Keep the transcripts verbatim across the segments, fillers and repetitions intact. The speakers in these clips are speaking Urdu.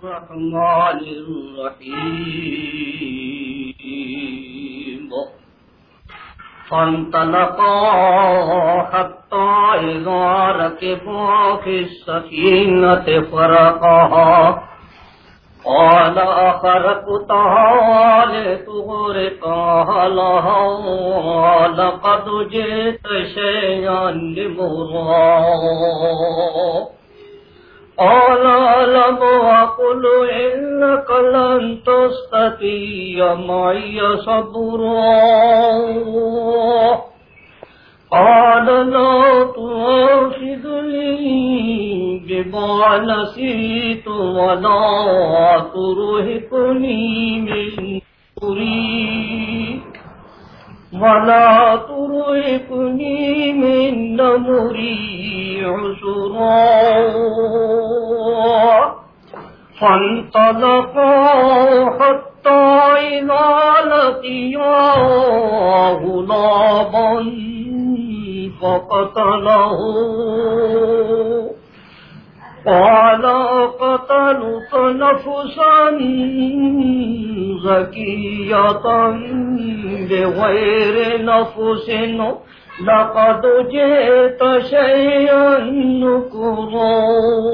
الرحمن الرحيم فانطلقا حتى إذا ركبا في السفينة خرقها قال أخرقتها لتغرق أهلها لقد جئت شيئا نكرا قال ألم أقل إنك لن تستطيع معي صبرا قال لا تؤاخذني بما نسيت ولا ترهقني من أمري ولا ترهقني من أمري عسرا فانطلقا حتى إذا لقيا غلاما فقتله قال قتلت نفسا زكية بغير نفس لقد جئت شيئا نكرا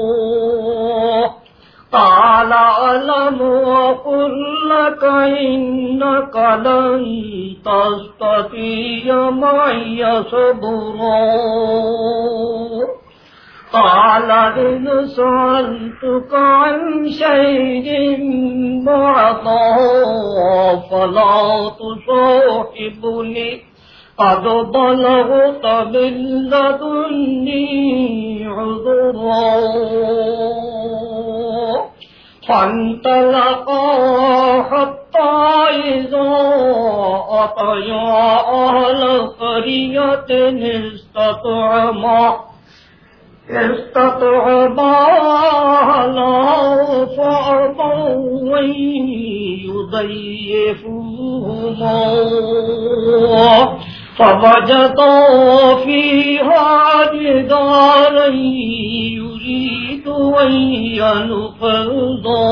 قال ألم أقل لك إنك لن تستطيع معي صبرا قال إن سألتك عن شيء بعده فلا تصاحبني قد بلغت من لدني عذرا فانطلقا حتى إذا أتيا أهل قرية استطعما استطعما أهلها فأبوا أن يضيفوهما فوجدا فيها جدارا يريد أن ينقضا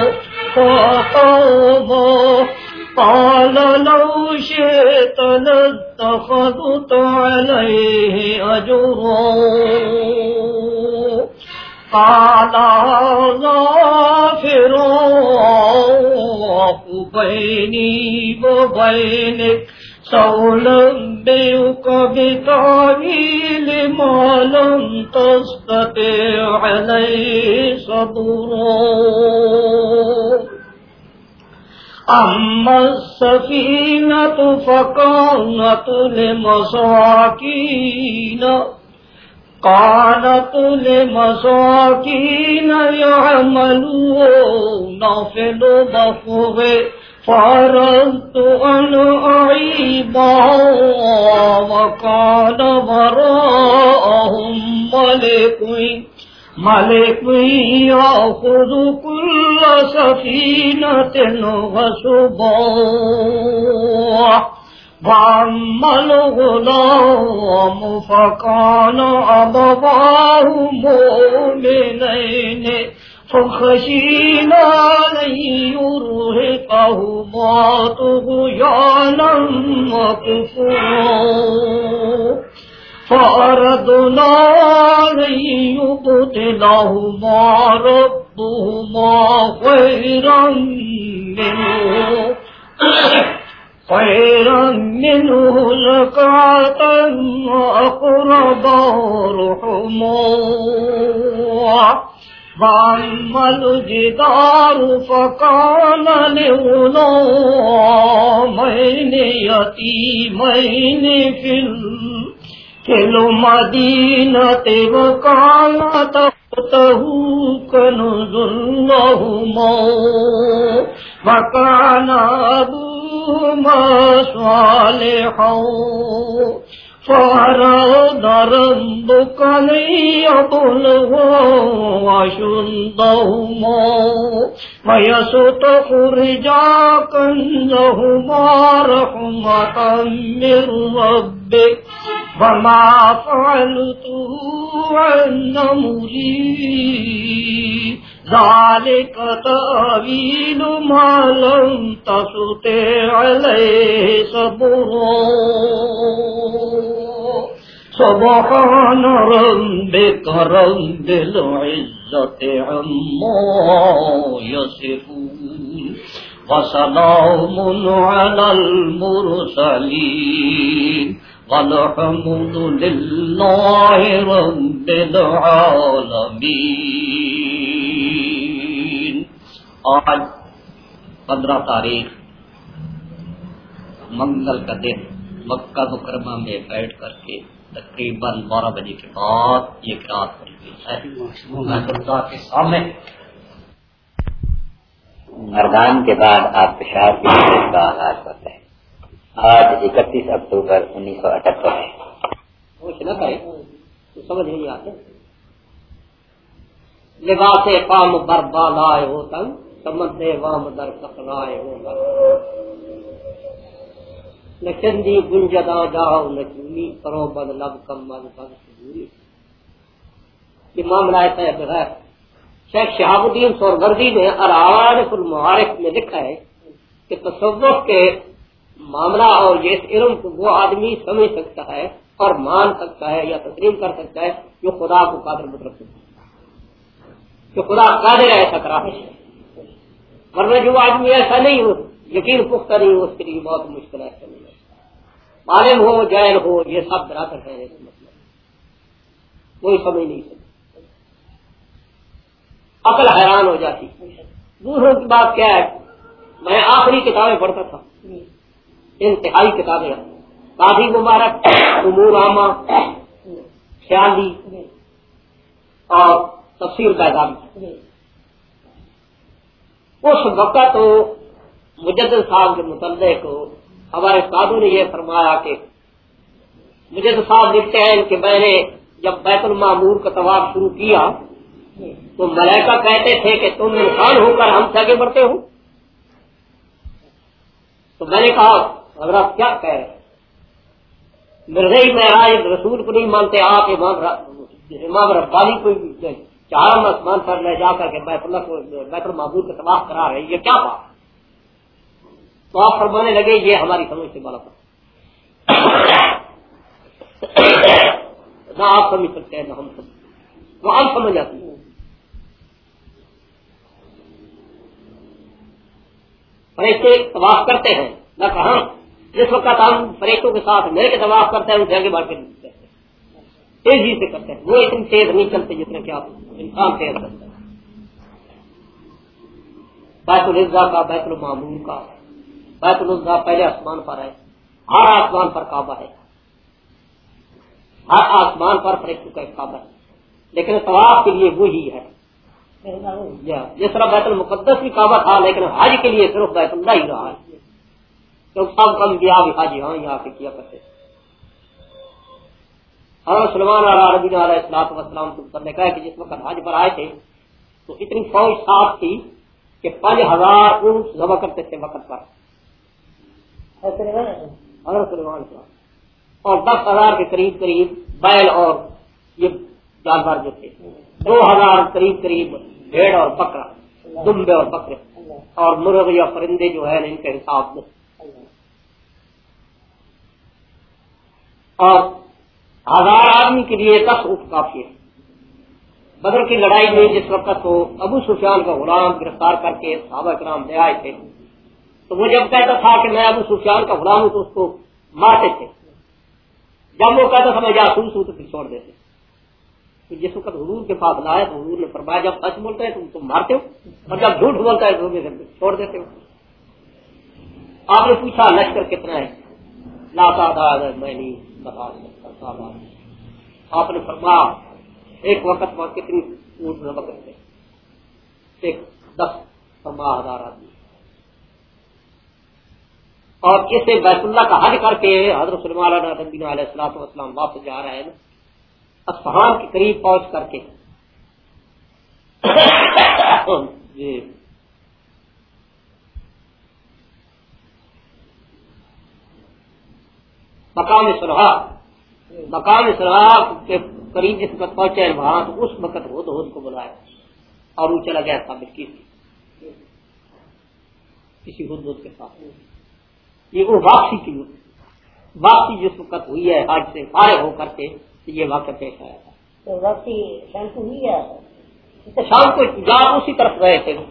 فأقاما قال لو شئت لاتخذت عليه أجرا قال هذا فراق بيني وبينك سأنبئك بتأويل ما لم تستطع عليه صبرا أما السفينة فكانت لمساكين كانت لمساكين يعملون في البحر فأردت أن أعيبها وكان وراءهم ملك ملك يأخذ كل سفينة غصبا وأما الغلام فكان أبواه مؤمنين فخشينا أن يرهقهما طغيانا وكفرا فأردنا أن يبدلهما ربهما خيرا منه خيرا منه زكاة وأقرب رحما وأما الجدار فكان لغلامين يتيمين في في المدينة وكان تحته كنز لهما وكان أبوهما صالحا فأراد ربك أن يبلغا أشدهما ويستخرجا كنزهما رحمة من ربك وما فعلته عن أمري ذالک تأویل ما لم تستطع علیہ صبرا سبحان ربک رب العزة عما یصفون وسلام علی المرسلین والحمد للہ رب العالمین۔ آج پندرہ تاریخ منگل کا دن مکہ مکرمہ میں بیٹھ کر کے تقریباً بارہ بجے کے بعد یہ قرات پڑھی گئی ہے کے سامنے۔ مردان کے بعد آپ پیشاب کی کا آغاز کرتے ہیں۔ آج اکتیس اکتوبر انیس سو اٹھہتر ہے۔ سمجھ نہیں آتے لباس قام بربا لائے ہو تن سمجھ وام در کفلائے ہو نہ چندی گنجدا جاؤ نہ چولی کرو بد لب کم بد بد سبوری۔ یہ معاملہ ایسا ہے بغیر شیخ شہاب الدین سورگردی نے العارف المعارف میں لکھا ہے کہ تصوف کے معاملہ اور یہ علم کو وہ آدمی سمجھ سکتا ہے اور مان سکتا ہے یا تسلیم کر سکتا ہے جو خدا کو قادر مطلب سکتا ہے، کہ خدا قادر ہے ایسا کرا ہے، ورنہ جو آدمی ایسا نہیں ہو یقین پختہ نہیں ہو اس کے لیے بہت مشکل ہے۔ عالم ہو جاہل ہو یہ سب برابر ہے، اس مطلب کوئی سمجھ نہیں سکتا، عقل حیران ہو جاتی۔ دوسروں کی بات کیا ہے، میں آخری کتابیں پڑھتا تھا، انتہائی کتابیں، قاضی مبارک، امور عامہ، خیالی اور تفسیر بیضاوی۔ اس وقت تو مجدد صاحب کے متعلق ہمارے استادوں نے یہ فرمایا کہ مجدد صاحب لکھتے ہیں کہ میں نے جب بیت المعمور کا طواف شروع کیا تو ملائکہ کہتے تھے کہ تم انسان ہو کر ہم سے آگے بڑھتے ہو، تو میں نے کہا حضرت کیا کہہ رہے ہیں، مرزائی معراج رسول کو نہیں مانتے، آپ امام امام ربانی کو چارم آسمان پر لے جا کر کے بیت اللہ کو بیت المعمور کا طواف کرا رہے ہیں، یہ کیا بات؟ تو آپ فرمانے لگے یہ ہماری سمجھ سے غلط ہے، نہ آپ سمجھ سکتے ہیں نہ ہم سمجھ، وہ ہم سمجھ آتی ہیں۔ فرشتے طواف کرتے ہیں نہ کہاں، جس وقت ہم فرشتوں کے ساتھ مل کے طواف کرتے ہیں ان سے آگے بڑھ کے کرتے ہیں، تیزی سے کرتے ہیں، وہ اتنی تیز نہیں چلتے جتنا کہ آپ انسان تیز کرتے ہیں۔ بیت العزا کا، بیت المعمور کا، بیت العزا پہلے آسمان پر ہے، ہر آسمان پر کعبہ ہے، ہر آسمان پر فرشتوں کا ایک کعبہ ہے، لیکن طواف کے لیے وہی ہے۔ جس طرح بیت المقدس بھی کعبہ تھا لیکن حج کے لیے صرف بیت اللہ ہی رہا ہے، کیونکہ سب کم بھی حج یہاں یہاں سے کیا کرتے تھے۔ حضرت سلیمان علیہ نبی علیہ الصلوۃ والسلام نے کہا کہ جس وقت حج پر آئے تھے تو اتنی فوج ساتھ تھی کہ پانچ ہزار اونٹ ذبح کرتے تھے وقت پر حضرت سلیمان اور دس ہزار کے قریب قریب بیل اور یہ جانور جو تھے، دو ہزار قریب قریب بھیڑ اور بکرا، دمبے اور بکرے اور مرغ یا پرندے جو ہے ان کے حساب میں، اور ہزار آدمی کے لیے دس اونٹ کافی ہے۔ بدر کی لڑائی میں جس وقت تو ابو سفیان کا غلام گرفتار کر کے صحابہ کرام لے آئے تھے تو وہ جب کہتا تھا کہ میں ابو سفیان کا غلام ہوں تو اس کو مارتے تھے، جب وہ کہتا تھا میں جاسوس ہوں تو پھر چھوڑ دیتے۔ تو جس وقت حضور کے پاس لایا تو حضور نے فرمایا جب سچ بولتا ہے تو تم مارتے ہو اور جب جھوٹ بولتا ہے تو چھوڑ دیتے ہو۔ آپ نے پوچھا لشکر کتنا ہے، لا تعداد میں نہیں بتا سکتا۔ آپ نے فرمایا ایک وقت وہاں کتنی اونٹ ذبح کرتے، ایک دس پندرہ ہزار آدمی، اور اسے بیت اللہ کا حج کر کے حضرت سلیمان علیہ الصلوۃ والسلام واپس جا رہے ہیں اصفہان کے قریب پہنچ کر کے جی مقام صلحہ مقام صلحہ کے قریب جس وقت پہنچے وہاں تو اس وقت ہود ہود کو بلایا اور وہ چلا گیا ثابت کی کسی حدود کے ساتھ. یہ وہ واپسی کی واپسی جس وقت ہوئی ہے حج سے فارغ ہو کر کے یہ واقعہ پیش آیا تھا. تو واپسی شام کو ہوئی ہے شام کو جہاں اسی طرف گئے تھے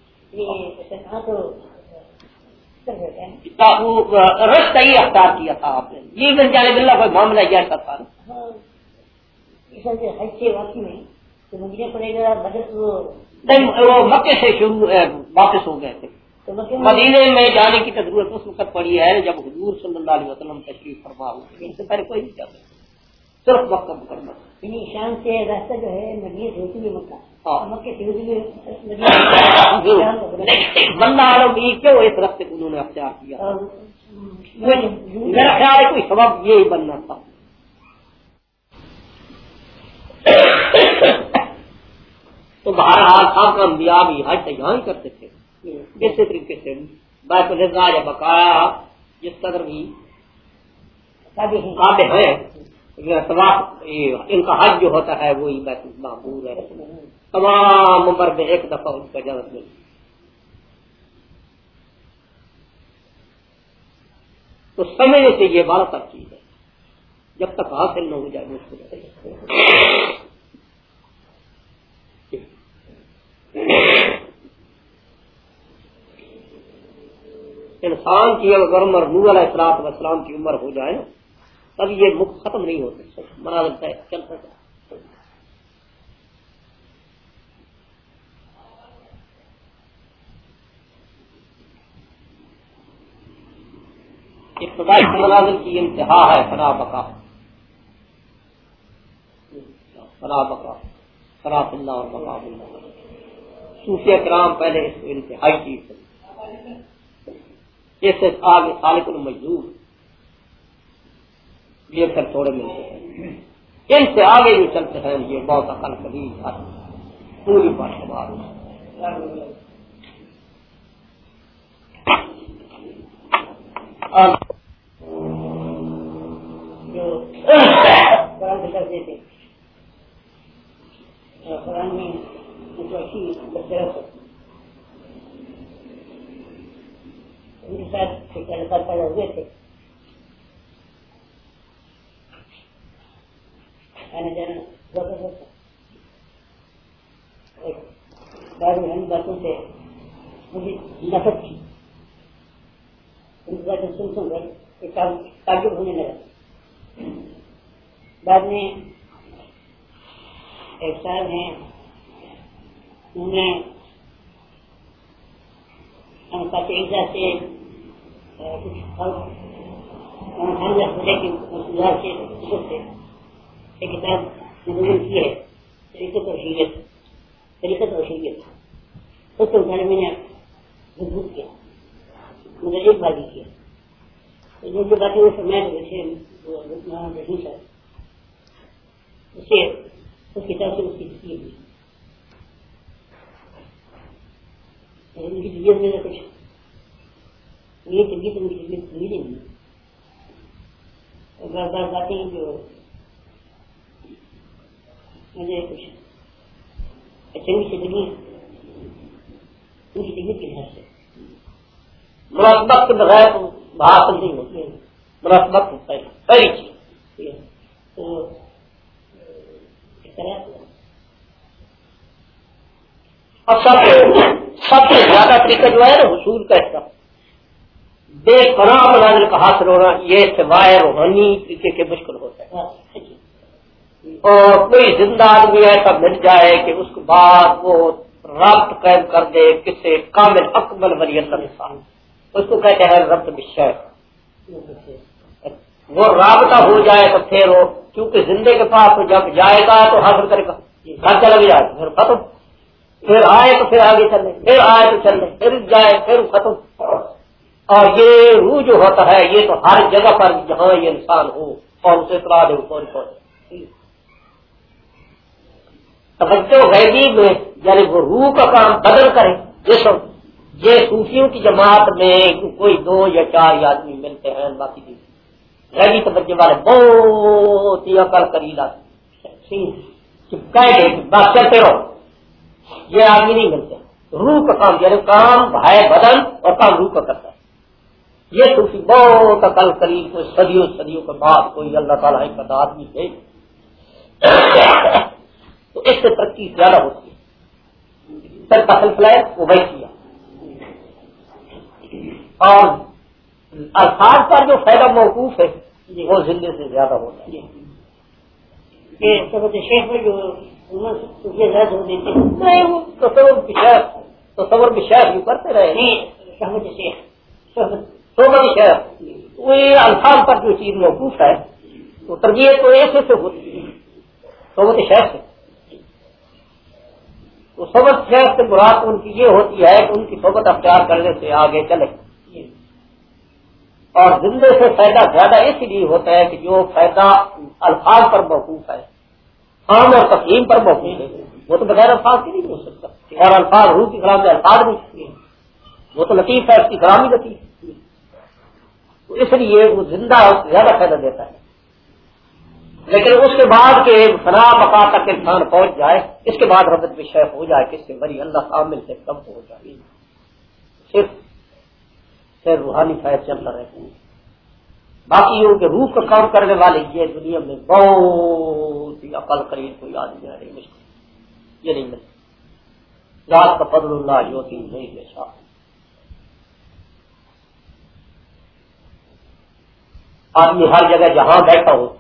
رشتہ ہی اختیار کیا تھا آپ نے. یہ بن جانے بلّہ کوئی معاملہ ایسا تھا حج سے واپسی میں تو مجھے پڑے گا بدر وہ مکے سے شروع واپس ہو گئے تھے. مدینے میں جانے کی ضرورت اس وقت پڑی ہے جب حضور صلی اللہ علیہ وسلم تشریف فرما ہوئے. اس سے پہلے کوئی نہیں چاہتا صرف وقت مقدمہ یعنی شام سے راستہ جو ہے مدینے سے ہوتی ہوئی مکہ مکے سے ہوتی ہوئی بندہ عالم یہ کیوں اس راستے کو انہوں نے اختیار کیا. میرا خیال ہے کوئی سبب یہی بننا تھا. تو بہرحال آپ کا انبیاء بھی حج یہاں ہی کرتے تھے اسی طریقے سے بیت الرضا یا بقایا جس قدر بھی قابل ہیں ان کا حج جو ہوتا ہے وہی بیت المعمور ہے. تمام عمر میں ایک دفعہ ان کا اجازت ملی. تو سمجھنے سے یہ بڑا تک چیز ہے جب تک حاصل نہ ہو جائے مشکل ہے. انسان کی اگر عمر نوح علیہ الصلوۃ والسلام کی عمر ہو جائے تب یہ مکھ ختم نہیں ہوتے مناظر چل سکتا. ابتدائی مناظر کی انتہا ہے فنا بقا فنا بقا فراف اللہ اور بقا اللہ. صوفیہ کرام پہلے اس کو انتہائی چیز ہے. اس سے آگے خالق المجذوب یہ پھر تھوڑے ملتے ہیں. ان سے آگے جو چلتے ہیں یہ بہت عقل کبھی پوری باشمار جو قرآن کرتے تھے قرآن میں ان کے ساتھ تعلقات پیدا ہوئے تھے. آنا جانا ہوا کرتا تھا. بعض اہم باتوں سے مجھے نفرت تھی. ان کی باتیں سن سن کر تعجب ہونے لگا. بعد میں ایک صاحب ہیں انہوں نے عیسیٰ سے ایک کتاب نظم کی ہے طریقت اور شریعت طریقت اور شریعت. اس کے مطالعے میں نے مضبوط کیا مگر ایک بار بھی کیا. جو جو باتیں وہ فرمایا ویسے رحیم صاحب اسے اس کتاب سے اس کی تصویر ہوئی. ان کی طبیعت میں کچھ یہ طبیعت ان کی طبیعت ملی نہیں. بار بار باتیں جو مجھے کچھ چنگی سے لگی ان کی طبیعت کے لحاظ سے مناسبت کے بغیر حاصل نہیں ہوتی ہے. مناسبت پہلی چیز تو اس طرح اب سب سب سے زیادہ طریقہ جو ہے نا حصول کا حصہ بے پناہ مناظر کا حاصل ہونا یہ سوائے روحانی طریقے کے مشکل ہوتا ہے. اور کوئی زندہ آدمی ایسا مل جائے کہ اس کے بعد وہ رابط قائم کر دے کسی کامل اکمل ولی اللہ انسان اس کو کہتے ہیں ربط بالشیخ. وہ رابطہ ہو جائے تو پھر وہ کیونکہ زندے کے پاس جب جائے گا تو حاصل کرے گا. گھر چلا بھی جائے پھر ختم. پھر آئے تو پھر آگے چلے پھر آئے تو چلے پھر جائے پھر ختم. اور یہ روح جو ہوتا ہے یہ تو ہر جگہ پر جہاں یہ انسان ہو اور اسے اطلاع دے فوری فوری توجہ غیبی میں یعنی وہ روح کا کام بدل کرے. جسم یہ صوفیوں کی جماعت میں کوئی دو یا چار آدمی ملتے ہیں باقی بھی غیبی توجہ والے بہت ہی عقل کریلا کہہ دے بات کرتے رہو یہ آدمی نہیں ملتے. روح کا کام یعنی کام ہے بدن اور کام روح کا کرتا ہے. یہ صوفی بہت عقل قریب کوئی صدیوں صدیوں کے بعد کوئی اللہ تعالیٰ کا آدمی ہے تو اس سے ترقی زیادہ ہوتی ہے. پھر دخل فلائٹ وہ ویسی ہے. اور الفاظ پر جو فائدہ موقوف ہے وہ زندے سے زیادہ ہوتا ہے. یہ سبت شیخ میں جو زیادہ ہو دیتے ہیں نہیں وہ تصور کی شہر تصور کی شہر یوں کرتے رہے نہیں سبت شیخ سبت صحبت شہر وہ الفاظ پر جو چیز موقوف ہے تو تربیت تو ایسے سے ہوتی ہے صحبت شہر سے. تو صحبت شہر سے مراد ان کی یہ ہوتی ہے کہ ان کی صحبت اختیار کرنے سے آگے چلے. اور زندے سے فائدہ زیادہ اس لیے ہوتا ہے کہ جو فائدہ الفاظ پر موقوف ہے عام اور تقسیم پر موقوف ہے وہ تو بغیر الفاظ کی نہیں ہو سکتا. اور الفاظ روح کی کلام میں الفاظ نہیں وہ تو لطیف ہے اس کی کلام ہی لطیف ہے. تو اس لیے وہ زندہ زیادہ فائدہ دیتا ہے. لیکن اس کے بعد کے فنا بقا تک انسان پہنچ جائے اس کے بعد ربط میں شیخ ہو جائے کس سے بری اللہ کامل سے کم ہو جائے صرف پھر روحانی فائد چلتا رہتا ہے. باقی یہ کہ روح کا کام کرنے والے یہ دنیا میں بہت ہی عقل قریب کوئی آدمی ہے نہیں مشکل یہ نہیں ملتا. ذات کا فضل اللہ یوتی نہیں بے شاہ. آدمی ہر جگہ جہاں بیٹھا ہو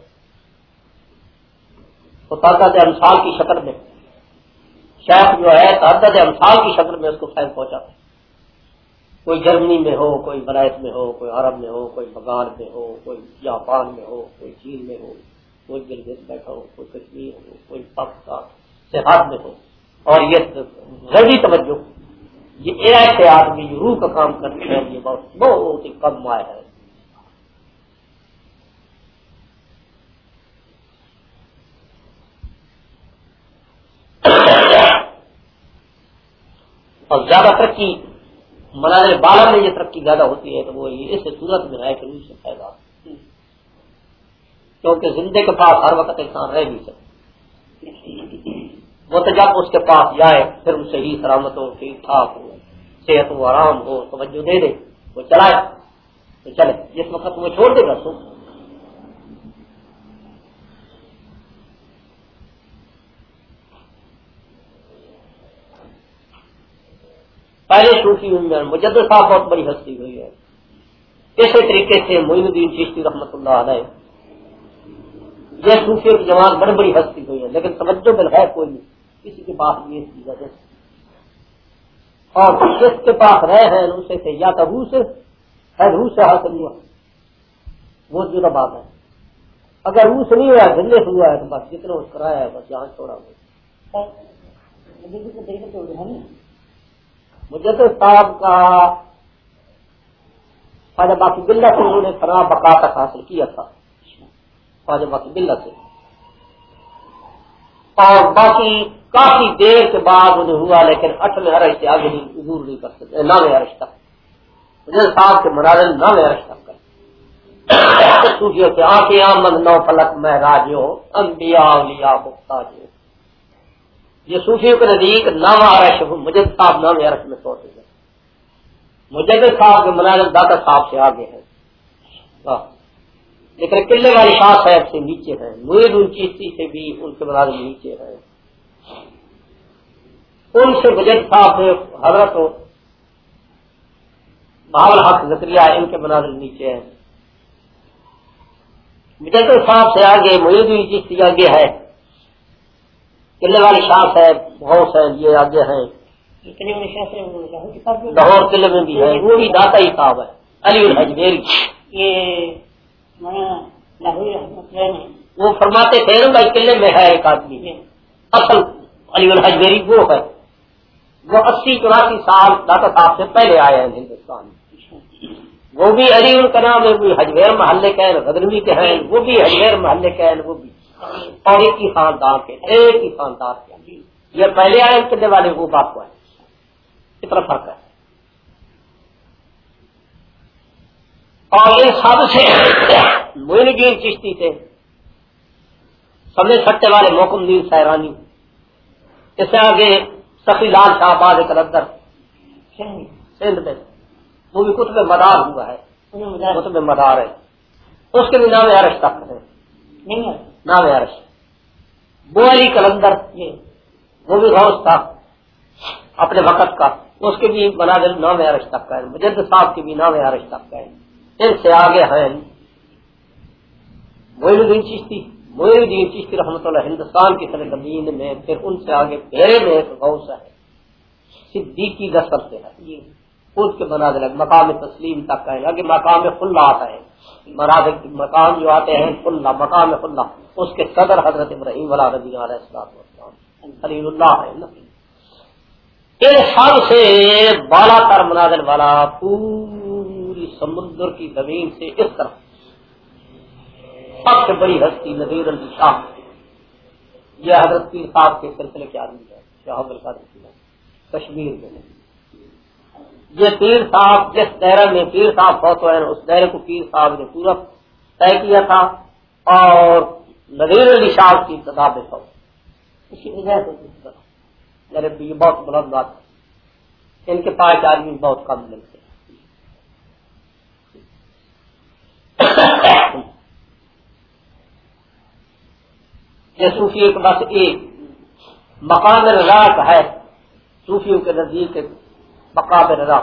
تو تعداد امثال کی شکل میں شیخ جو ہے تعداد امثال کی شکل میں اس کو فائد پہنچاتا ہے. کوئی جرمنی میں ہو کوئی ولایت میں ہو کوئی عرب میں ہو کوئی بغان میں ہو کوئی جاپان میں ہو کوئی چین میں ہو کوئی گلگت بیٹھا ہو کوئی کشمیر ہو کوئی پاکستان سرحد میں ہو. اور یہ غیبی توجہ یہ ایسے آدمی جو روح کا کام کرتے ہیں یہ بہت بہت ہی کم مائع ہے. اور زیادہ ترقی مناظر بالا میں یہ ترقی زیادہ ہوتی ہے تو وہ اس صورت میں ہے کہ روح سے فائدہ کیونکہ زندے کے پاس ہر وقت انسان رہ نہیں سکتا. وہ تو جب اس کے پاس جائے پھر اسے ہی سلامت ہو ٹھیک ٹھاک ہو صحت ہو آرام ہو توجہ دے دے وہ چلائے تو چلے. جس وقت وہ چھوڑ دے گا تو پہلے صوفی میں مجدد صاحب بہت بڑی ہستی ہوئی ہے. اسی طریقے سے معین الدین چشتی رحمۃ اللہ علیہ یہ صوفیوں کی جماعت بڑی بڑی ہستی ہوئی ہے لیکن توجہ بل ہے کوئی نہیں کسی کے پاس یہ کی وجہ سے. اور جس کے پاس رہے ہیں اسے سے یا تو روح سے ہے روح سے حاصل ہوا وہ جدا بات ہے. اگر روح سے نہیں ہوا زندے سے ہوا ہے تو بس جتنا اس کرایا ہے بس یہاں چھوڑا ہوا. مجدد صاحب کا خواجہ باقی باللہ سے انہوں نے خراب بقا تک حاصل کیا تھا خواجہ باقی باللہ سے. اور باقی کافی دیر کے بعد انہیں ہوا لیکن اٹھویں عرش سے آگے نہیں عبور نہیں کر سکتے. نویں عرش تک مجدد صاحب کے مناظر نویں عرش تک کر صوفیوں کے آنکھیں آمد نو فلک مہراج ہو انبیاء اولیاء محتاج ہو. یہ صوفیوں کے نزدیک نواں عرش مجدد صاحب نواں عرش میں سوتے ہیں. مجدد صاحب کے مناظر داتا صاحب سے آگے ہیں لیکن قلعے والی شاہ صاحب سے نیچے ہیں. معین الدین چشتی سے بھی ان کے مناظر نیچے ہیں. ان سے مجدد صاحب حضرت بہاول حق زکریا ان کے مناظر نیچے ہیں. مجدد صاحب سے آگے معین الدین چشتی آگے ہے. قلعے والی شاہ صاحب بہت ہیں یہ آگے ہیں. لاہور قلعے میں بھی ہے وہ بھی داتا ہی صاحب ہے علی الحجویری. یہ وہ فرماتے تھے بھائی قلعے میں ہے ایک آدمی اصل علی الحجویری وہ ہے. وہ اسی چوراسی سال داتا صاحب سے پہلے آئے ہیں ہندوستان میں. وہ بھی علی ان کا نام ہے وہ حجویر محلے کے ہیں غزنوی کے ہیں وہ بھی حجویر محلے کے ہیں وہ بھی اور ایک ہی خاندان کے ایک ہی خاندان کے. یہ پہلے آئے قلعے والے وہ بات کو ہے اتنا فرق ہے. اور ان سب سے معین الدین چشتی سے سمجھ سکتے والے محکم الدین سیرانی اس سے آگے سخی لال شاہ آباد کلندر سندھ میں، وہ بھی کتب مدار ہوا ہے، کتب مدار ہے، اس کے بھی نام عرش تک ہے، نام عرش۔ بو علی کلندر وہ بھی غوث تھا اپنے وقت کا، اس کے بھی منازل نام عرش تک کا ہے۔ مجدد صاحب کے بھی نام عرش تک کا ہے۔ ان سے آگے ہیں معین الدین چشتی، معین الدین چشتی رحمۃ اللہ ہندوستان کی سرزمین میں، پھر ان سے آگے بھیرے میں ایک غوث ہے صدیقی نسل سے ہے، اس کے منازل مقام تسلیم تک ہے، آگے مقام خلا آتا ہے، منازل مقام جو آتے ہیں خلا، مقام خلا، اس کے صدر حضرت ابراہیم علیہ نبی علیہ السلام خلیل اللہ ہے۔ ان سب سے بالا تر منازل والا پوری سمندر کی زمین سے اس طرح سب سے بڑی ہستی نذیر علی شاہ، یہ حضرت پیر صاحب کے سلسلے کے آدمی ہے، شاہ عبد القادر کشمیر میں۔ یہ پیر صاحب جس دائرے میں پیر صاحب فوت ہوئے اس دائرے کو پیر صاحب نے پورا طے کیا تھا، اور نذیر علی شاہ کی ابتدا میں فوت، اسی وجہ سے میرے یہ بہت بلند بات ہے، ان کے پاس آدمی بہت کم ملتے ہیں۔ یہ صوفیوں کے بس ایک مقام رضا کا ہے، صوفیوں کے نزدیک مقام رضا۔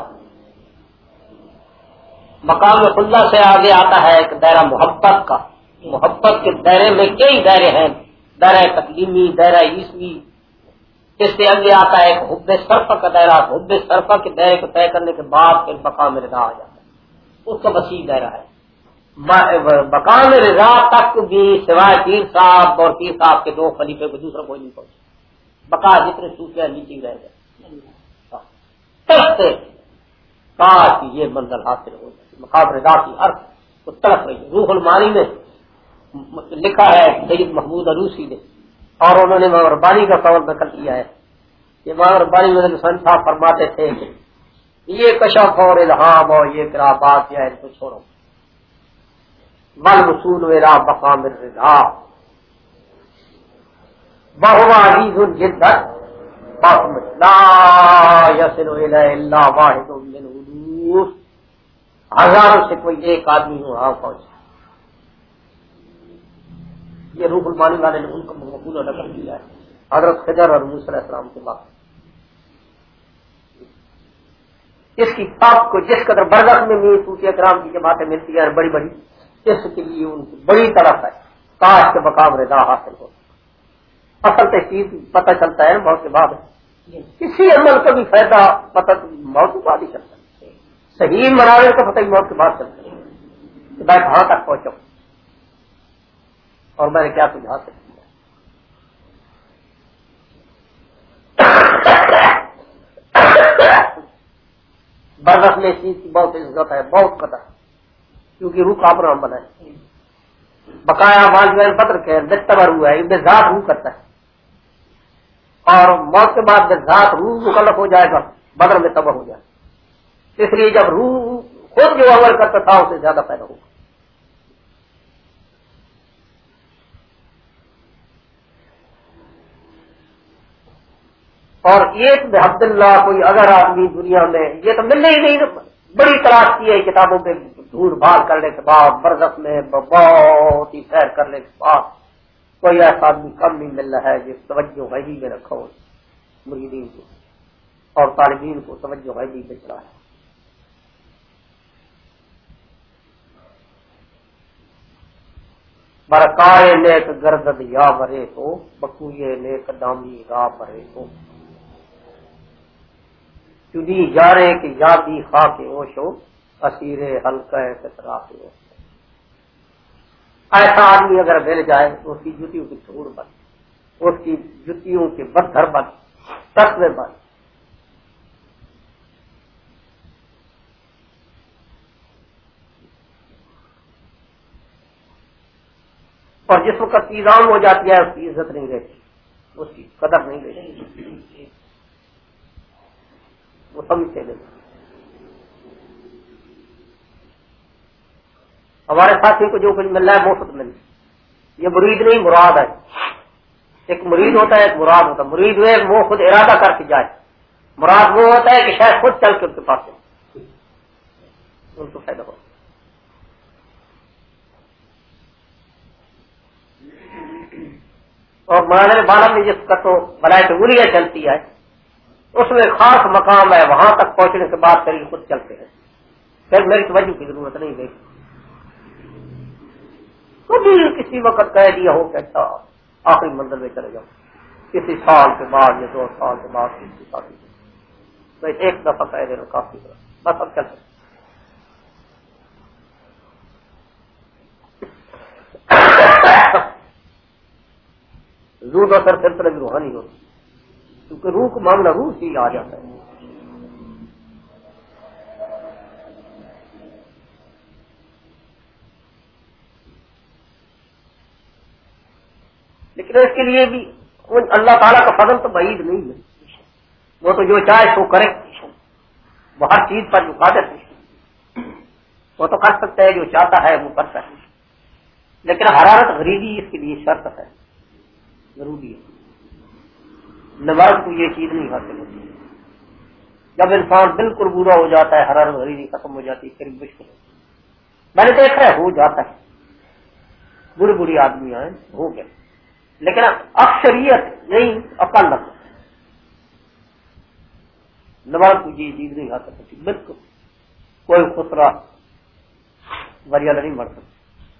مقام خلا سے آگے آتا ہے ایک دائرہ محبت کا، محبت کے دائرے میں کئی دائرے ہیں، دائرہ تکلیمی، دائرہ عیسوی، اس سے آگے آتا ہے ایک حب صرفہ کا دائرہ، حب صرفہ کے دائرے کو طے کرنے کے بعد پھر مقام رضا آ جاتا ہے، اس کا وسیع دائرہ ہے۔ مقام رضا تک بھی سوائے پیر صاحب اور پیر صاحب کے دو خلیفے کو دوسرا کوئی نہیں پہنچا، بقا جتنے صوفیاء نیچے ہی رہ گئے۔ کاش یہ منزل حاصل ہو جائے، مقام رضا کی ہر کو تڑپ رہی ہے۔ روح المعانی میں لکھا ہے سید محمود عروسی نے، اور انہوں نے امام ربانی کا قول نقل کیا ہے کہ امام ربانی میں صاحب فرماتے تھے کہ یہ کشف اور الہام اور یہ قرابات یا ان کو چھوڑو، والوصول الى مقام الرضا وهو عزیز جدا لا يصل الیہ الا واحد من الوف، ہزاروں سے کوئی ایک آدمی وہاں پہنچا۔ یہ روح المانی والے نے ان کو مقبول و نقل کیا ہے حضرت خضر اور موسیٰ علیہ السلام کے بعد۔ اس کی پاک کو جس قدر برزخ میں بھی صوفیہ کرام کی جماعتیں ملتی ہیں بڑی بڑی، اس کے لیے ان کی بڑی طرف ہے کاش کے مقام رضا حاصل ہو۔ اصل تحقیق پتہ چلتا ہے موت کے بعد، کسی عمل کا بھی فائدہ پتہ موت کے بعد ہی چلتا ہے، صحیح مناظر کا پتہ ہی موت کے بعد چلتا ہے کہ میں کہاں تک پہنچا اور میں نے کیا کچھ حاصل کیا۔ برزخ میں اس چیز کی بہت عزت ہے، بہت قدر، کیونکہ روح کا اپنا عمل ہے۔ بقایا والدین بدر کے بہتر ہوا ہے، ابن ذات روح کرتا ہے، اور موت کے بعد ذات روح مکلف ہو جائے گا، بدر میں تباہ ہو جائے گا۔ اس لیے جب روح خود جو عمل کرتا تھا اسے زیادہ پیدا ہوگا۔ اور ایک بحمد اللہ کوئی اگر آدمی دنیا میں، یہ تو ملنے ہی نہیں، بڑی تلاش کی ہے کتابوں پہ ڈھونڈ بھال کرنے کے بعد، برزخ میں بہت ہی سیر کرنے کے بعد کوئی ایسا آدمی کم نہیں مل رہا ہے جس توجہ غیبی میں رکھا ہو، مریدین کو اور طالبین کو توجہ غیبی پہ چلا ہے۔ برکائے نیک گردد یا برے تو بکوئے نیک دامی را برے تو، چلی جارے کہ یادی خاک اوشو اسیر حلقہ کترا کے اوشو۔ ایسا آدمی اگر مل جائے تو اس کی جتیوں کی چھوڑ بن، اس کی جتیوں کے بدھر بن، تقوی بن۔ اور جس وقت ایزام ہو جاتی ہے اس کی عزت نہیں رہتی، اس کی قدر نہیں رہتی، وہ سمجھتے نہیں۔ ہمارے ساتھی کو جو کچھ مل رہا ہے مفت مل، یہ مرید نہیں مراد ہے، ایک مرید ہوتا ہے، ایک مراد ہوتا ہے. مرید ہوئے وہ خود ارادہ کر کے جائے، مراد وہ ہوتا ہے کہ شاید خود چل کے ان کے پاس جائے، ان کو فائدہ ہو. اور مولانا بالا میں جس کا تو ولایت ولیہ چلتی ہے اس میں خاص مقام ہے، وہاں تک پہنچنے کے بعد پھر خود چلتے ہیں، پھر میری توجہ کی ضرورت نہیں ہے. کبھی کسی وقت کہہ دیا ہو کہ اچھا آخری منزل میں چلے جاؤ، کسی سال کے بعد یا دو سال کے بعد کسی ساتھی تو ایک دفعہ کہہ دینا کافی ہے، بس اب چلتے. زود اثر پھر طرح روحانی ہوتی، کیونکہ روح کو معاملہ روح سے ہی آ جاتا ہے. لیکن اس کے لیے بھی اللہ تعالیٰ کا فضل تو بعید نہیں ہے، وہ تو جو چاہے سو کرے، وہ ہر چیز پر جو قادر ہے وہ تو کر سکتا ہے، جو چاہتا ہے وہ کرتا ہے. لیکن حرارت غریبی اس کے لیے شرط ہے، ضروری ہے. نماز کو یہ چیز نہیں حاصل ہوتی. جب انسان بالکل برا ہو جاتا ہے، حرارت غریبی ختم ہو جاتی ہے، پھر مشکل ہے. میں نے دیکھا ہے ہو جاتا ہے، بری بری آدمی آئے ہو گئے، لیکن اکثریت نہیں، اقل نماز کو یہ چیز نہیں حاصل ہوتی. بالکل کوئی خسرا وجہ نہیں بڑھ سکتا.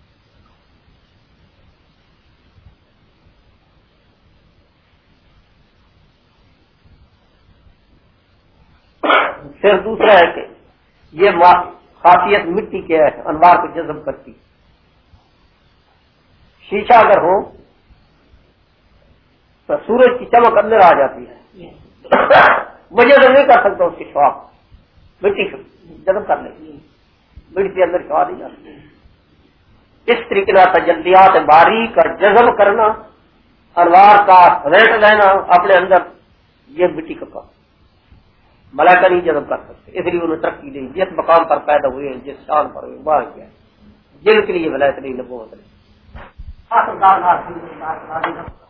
پھر دوسرا ہے کہ یہ خاصیت مٹی کے انوار کو جذب کرتی. شیشہ اگر ہو تو سورج کی چمک اندر آ جاتی ہے، وہ جذب نہیں کر سکتا اس کی شعاع، مٹی جذب کر لیتی، مٹی کے اندر شعاع نہیں جاتی. اس طریقے سے تجلیات باریک اور جذب کرنا، انوار کا ریٹ لینا اپنے اندر، یہ مٹی کا کام ملائکہ نہیں جذب کر سکتے. اس لیے انہیں ترقی نہیں، جس مقام پر پیدا ہوئے جس شان پر ہوئے وہاں کیا جن کے لیے ولایت نہیں نبوت نہیں.